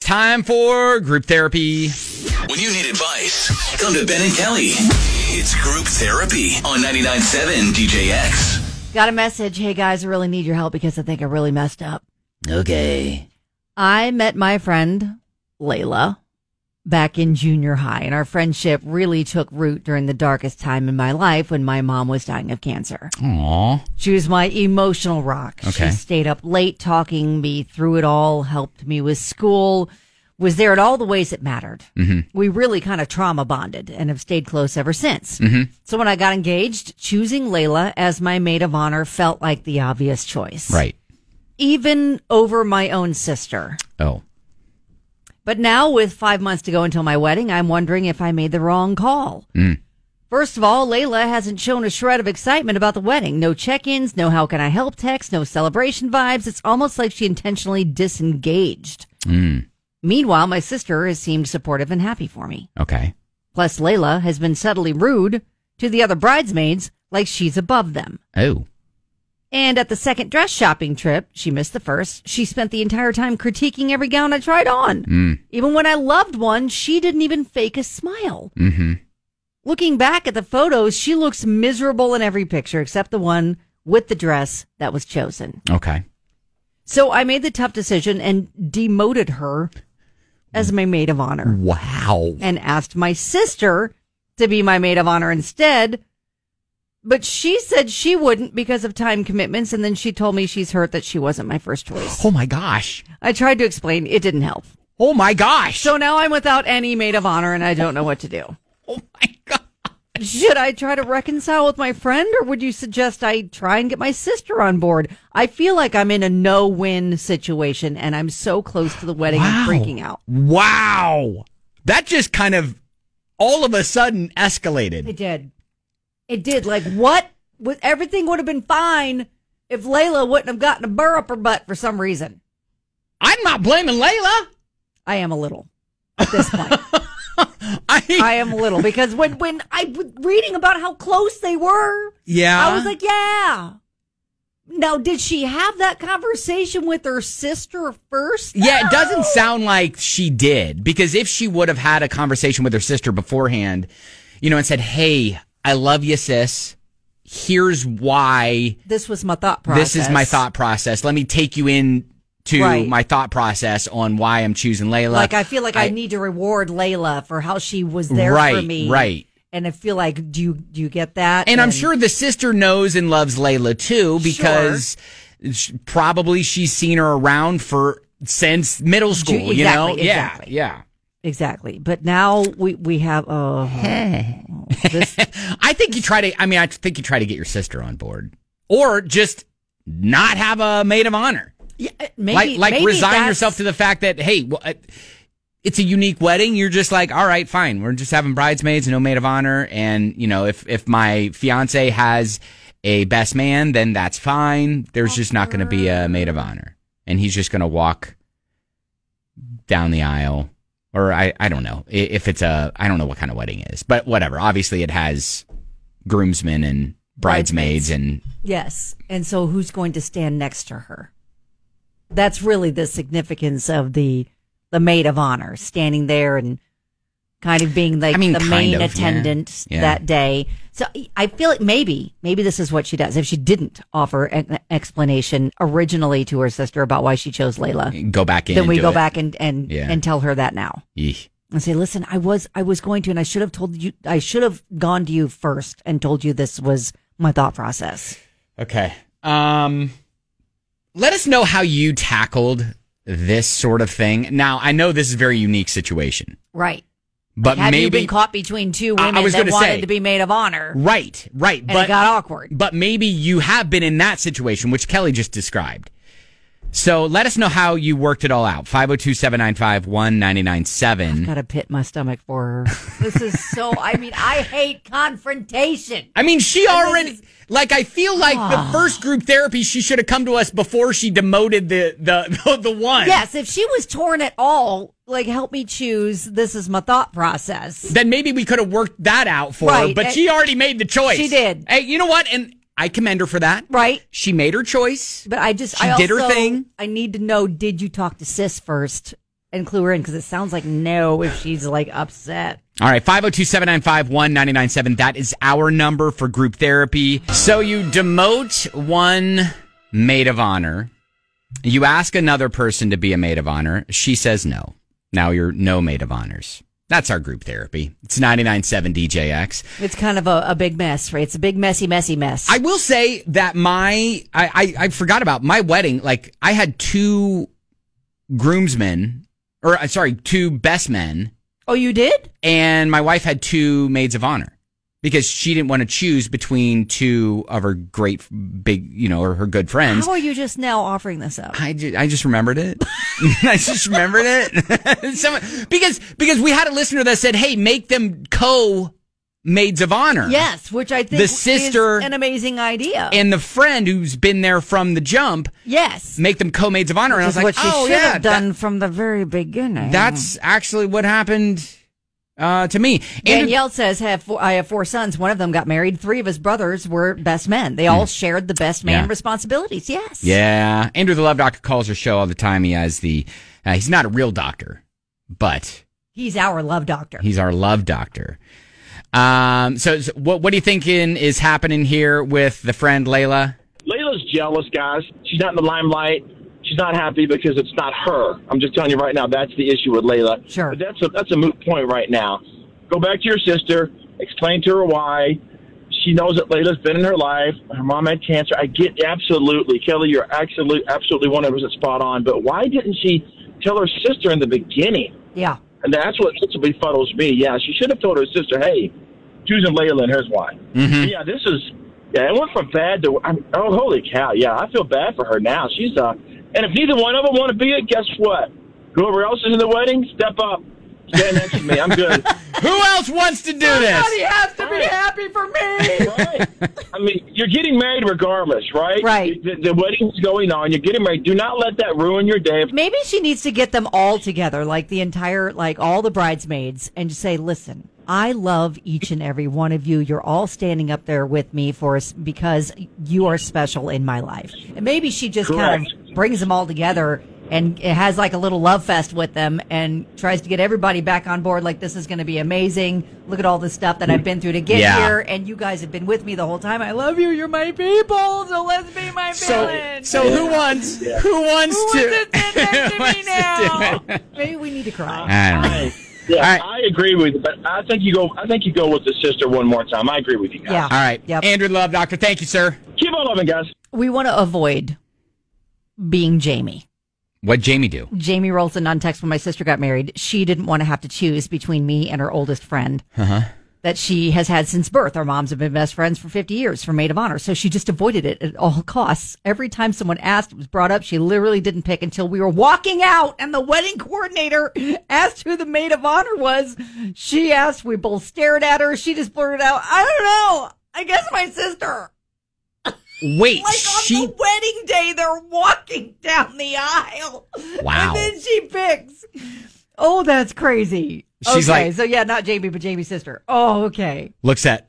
time for group therapy. When you need advice, come to Ben and Kelly. It's Group Therapy on 99.7 DJX. Got a message. Hey, guys, I really need your help because I think I really messed up. Okay. I met my friend, Layla, back in junior high, and our friendship really took root during the darkest time in my life when my mom was dying of cancer. Aww. She was my emotional rock. Okay. She stayed up late talking me through it all, helped me with school, was there in all the ways it mattered. Mm-hmm. We really kind of trauma bonded and have stayed close ever since. Mm-hmm. So when I got engaged, choosing Layla as my maid of honor felt like the obvious choice. Right. Even over my own sister. Oh. But now, with 5 months to go until my wedding, I'm wondering if I made the wrong call. First of all, Layla hasn't shown a shred of excitement about the wedding. No check-ins, no how can I help text, no celebration vibes. It's almost like she intentionally disengaged. Meanwhile, my sister has seemed supportive and happy for me. Okay. Plus, Layla has been subtly rude to the other bridesmaids, like she's above them. Oh. And at the second dress shopping trip, she missed the first. She spent the entire time critiquing every gown I tried on. Even when I loved one, she didn't even fake a smile. Mm-hmm. Looking back at the photos, she looks miserable in every picture except the one with the dress that was chosen. Okay. So I made the tough decision and demoted her as my maid of honor. Wow. And asked my sister to be my maid of honor instead. But she said she wouldn't because of time commitments, and then she told me she's hurt that she wasn't my first choice. Oh, my gosh. I tried to explain. It didn't help. Oh, my gosh. So now I'm without any maid of honor, and I don't know what to do. Oh, my God. Should I try to reconcile with my friend, or would you suggest I try and get my sister on board? I feel like I'm in a no-win situation, and I'm so close to the wedding and freaking out. Wow. That just kind of all of a sudden escalated. It did. It did. Like, what? Everything would have been fine if Layla wouldn't have gotten a burr up her butt for some reason. I'm not blaming Layla. I am a little at this point. I am a little because when I was reading about how close they were, I was like, yeah. Now, did she have that conversation with her sister first? Yeah, it doesn't sound like she did, because if she would have had a conversation with her sister beforehand, and said, hey, I love you, sis. Here's why. This was my thought process. This is my thought process. Let me take you in to my thought process on why I'm choosing Layla. Like, I feel like I need to reward Layla for how she was there for me. Right. And I feel like, do you get that? And I'm sure the sister knows and loves Layla too, because probably she's seen her around since middle school, Exactly. Yeah. Exactly. But now we have this. I think you try to get your sister on board, or just not have a maid of honor. Yeah, maybe resign yourself to the fact that, hey, it's a unique wedding. You're just like, all right, fine. We're just having bridesmaids and no maid of honor. And, if my fiance has a best man, then that's fine. There's just not going to be a maid of honor. And he's just going to walk down the aisle. Or I don't know if it's I don't know what kind of wedding it is, but whatever. Obviously it has groomsmen and bridesmaids and. Yes. And so who's going to stand next to her? That's really the significance of the maid of honor, standing there and kind of being like the main attendant that day. So I feel like maybe this is what she does. If she didn't offer an explanation originally to her sister about why she chose Layla, go back in. Then we go back and tell her that now. Eesh. And say, listen, I was going to, and I should have told you, I should have gone to you first and told you this was my thought process. Okay. Let us know how you tackled this sort of thing. Now, I know this is a very unique situation. Right. But Have maybe you been caught between two women that wanted to be maid of honor? Right. And it got awkward. But maybe you have been in that situation, which Kelly just described. So let us know how you worked it all out. 502-795-1997. I've got a pit in my stomach for her. This is so, I hate confrontation. She already, I feel like the first group therapy, she should have come to us before she demoted the one. Yes, if she was torn at all, help me choose, this is my thought process. Then maybe we could have worked that out for her, but she already made the choice. She did. Hey, you know what? And I commend her for that. Right. She made her choice. But she did her thing. I need to know, did you talk to sis first and clue her in, because it sounds like no if she's like upset. All right, 502-795-1997. That is our number for group therapy. So you demote one maid of honor. You ask another person to be a maid of honor. She says no. Now you're no maid of honors. That's our group therapy. It's 99.7 DJX. It's kind of a big mess, right? It's a big, messy mess. I will say that I forgot about my wedding. Like, I had two best men. Oh, you did? And my wife had two maids of honor because she didn't want to choose between two of her great big, or her good friends. How are you just now offering this up? I just remembered it. I just remembered it. because we had a listener that said, hey, make them co-maids of honor. Yes, which I think the sister is an amazing idea. And the friend who's been there from the jump. Yes. Make them co-maids of honor. Which and I was like, what she should have done from the very beginning. That's actually what happened to me. Danielle says, I have 4 sons. One of them got married. 3 of his brothers were best men. They all shared the best man responsibilities. Yes. Yeah. Andrew, the Love Doctor, calls her show all the time. He has he's not a real doctor, but he's our love doctor. He's our love doctor. So what are you thinking is happening here with the friend Layla? Layla's jealous, guys. She's not in the limelight. She's not happy because it's not her. I'm just telling you right now, that's the issue with Layla. Sure. But that's a moot point right now. Go back to your sister. Explain to her why. She knows that Layla's been in her life. Her mom had cancer. I get absolutely. Kelly, you're absolutely 100% spot on. But why didn't she tell her sister in the beginning? Yeah. And that's what befuddles me. Yeah, she should have told her sister, hey, choosing Layla, and here's why. Mm-hmm. Yeah, it went from bad to, oh, holy cow. Yeah, I feel bad for her now. She's, and if neither one of them want to be it, guess what? Whoever else is in the wedding, step up. Stand next to me. I'm good. Who else wants to do this? Somebody has to be happy for me. Right. I mean, you're getting married regardless, right? Right. The wedding's going on. You're getting married. Do not let that ruin your day. Maybe she needs to get them all together, like all the bridesmaids, and just say, listen, I love each and every one of you. You're all standing up there with me because you are special in my life. And maybe she just kind of brings them all together and it has like a little love fest with them and tries to get everybody back on board. Like, this is going to be amazing. Look at all the stuff that I've been through to get here. And you guys have been with me the whole time. I love you. You're my people. So let's be my village. So who wants to sit next to me now? Maybe we need to cry. I don't know. Yeah, right. I agree with you, but I think you go with the sister one more time. I agree with you guys. Yeah. All right. Yep. Andrew, Love Doctor, thank you, sir. Keep on loving, guys. We want to avoid being Jamie. What'd Jamie do? Jamie rolls in on text when my sister got married. She didn't want to have to choose between me and her oldest friend that she has had since birth. Our moms have been best friends for 50 years for maid of honor. So she just avoided it at all costs. Every time someone asked, it was brought up, she literally didn't pick until we were walking out and the wedding coordinator asked who the maid of honor was. She asked, we both stared at her. She just blurted out, I don't know. I guess my sister. Wait, on the wedding day, they're walking down the aisle. Wow. And then she picks. Oh, that's crazy. She's like, so yeah, not Jamie, but Jamie's sister. Oh, okay. Looks at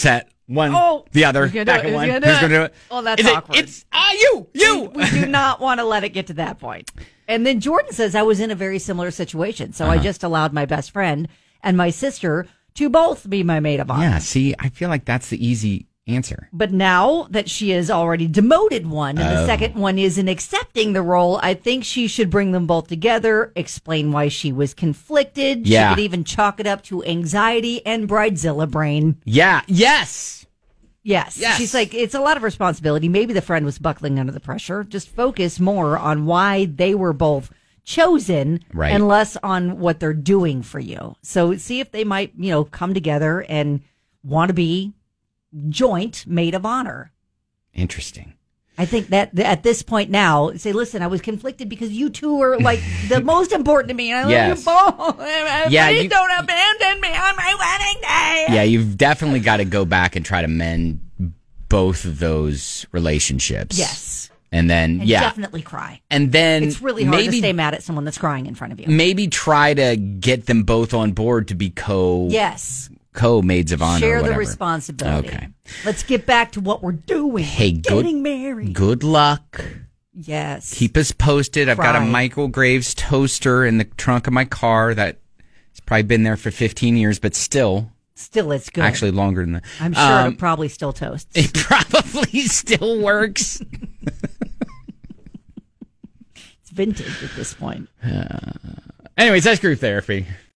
one, the other, back at one. Who's going to do it? Oh, that's awkward. It's you. We do not want to let it get to that point. And then Jordan says, I was in a very similar situation. So I just allowed my best friend and my sister to both be my maid of honor. Yeah, see, I feel like that's the easy answer. But now that she has already demoted one and the second one isn't accepting the role, I think she should bring them both together, explain why she was conflicted. Yeah. She could even chalk it up to anxiety and bridezilla brain. Yeah. Yes. She's like, it's a lot of responsibility. Maybe the friend was buckling under the pressure. Just focus more on why they were both chosen and less on what they're doing for you. So see if they might, come together and want to be joint maid of honor. Interesting. I think that at this point now, say, listen, I was conflicted because you two are like the most important to me, and I love you both. Please don't abandon me on my wedding day. Yeah, you've definitely got to go back and try to mend both of those relationships. Yes. And then, definitely cry. And then it's really hard to stay mad at someone that's crying in front of you. Maybe try to get them both on board to be co-maids of honor. Share the responsibility. Okay. Let's get back to what we're doing. Hey, getting married. Good luck. Yes. Keep us posted. I've got a Michael Graves toaster in the trunk of my car that's probably been there for 15 years, but still it's good. Actually, longer than that. I'm sure it probably still toasts. It probably still works. It's vintage at this point. Anyways, that's group therapy.